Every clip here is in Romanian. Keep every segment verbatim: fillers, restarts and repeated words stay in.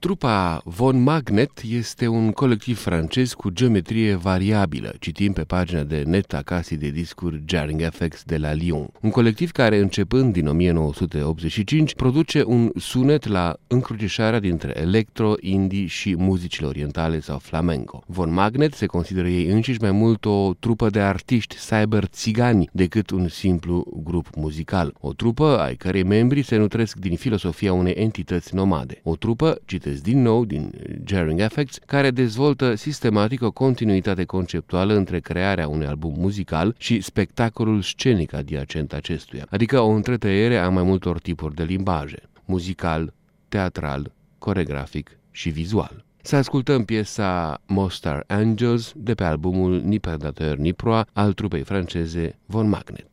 Trupa Von Magnet este un colectiv francez cu geometrie variabilă, citim pe pagina de net a casei de discuri Jarring F X de la Lyon. Un colectiv care, începând din o mie nouă sute optzeci și cinci, produce un sunet la încrucișarea dintre electro, indie și muzicile orientale sau flamenco. Von Magnet se consideră ei înșiși mai mult o trupă de artiști cyber-țigani decât un simplu grup muzical. O trupă ai cărei membri se nutresc din filosofia unei entități nomade. O trupă, citesc din nou din Jarring F X, care dezvoltă sistematic o continuitate conceptuală între crearea unui album muzical și spectacolul scenic adiacent acestuia, adică o întretăiere a mai multor tipuri de limbaje: muzical, teatral, coregrafic și vizual. Să ascultăm piesa Mostar Angels de pe albumul Ni Predateur Ni Proie al trupei franceze Von Magnet.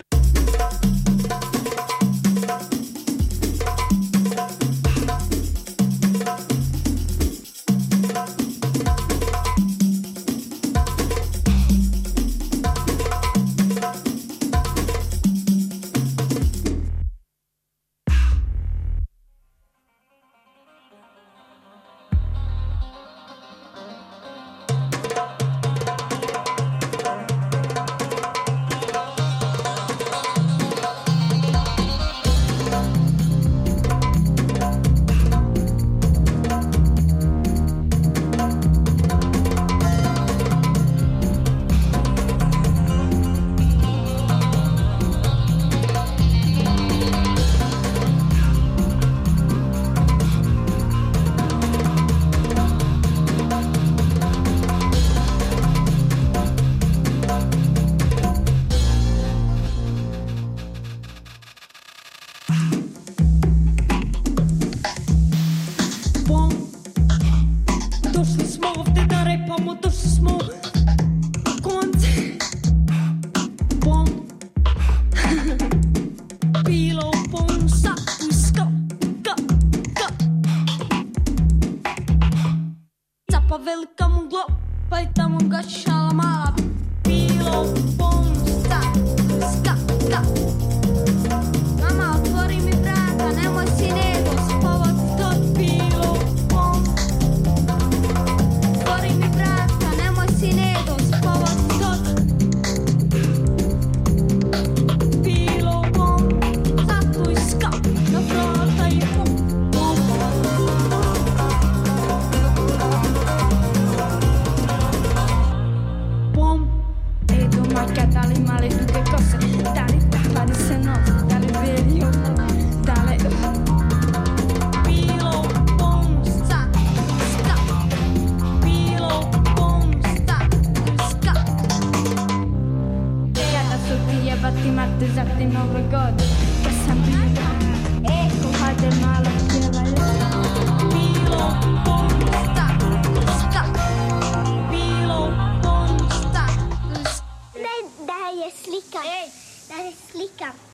Velika muglo, pajta mu gašala mala, bilo pomsta, ska, ska. Mama, otvori mi vrata, nemoj si nego spovat to bilo pom. Otvori mi vrata, nemoj si nego spovat to bilo pom. Zato i ska, na vrata i pom. Dalle maledette cose, dalle tappare se no, dalle veri o no, dalle Pilo, pom, sta, ska. Pilo, pom, sta, ska. E adesso ti llevati martes esatti nove gode, passando io, ecco fate male che vai. Pilo, pom, sta, ska. Pilo, pom, sta. Där är slicka. Där är slicka.